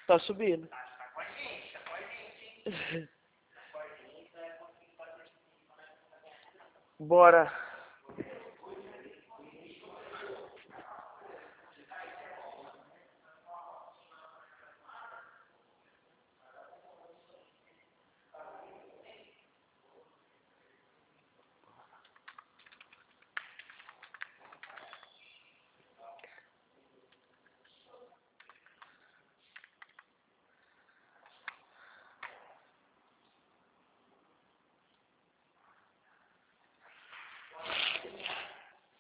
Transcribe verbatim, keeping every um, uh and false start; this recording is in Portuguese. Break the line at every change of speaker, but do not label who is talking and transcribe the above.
Tá subindo.
Tá, tá com a gente, tá com a gente, hein?
Bora.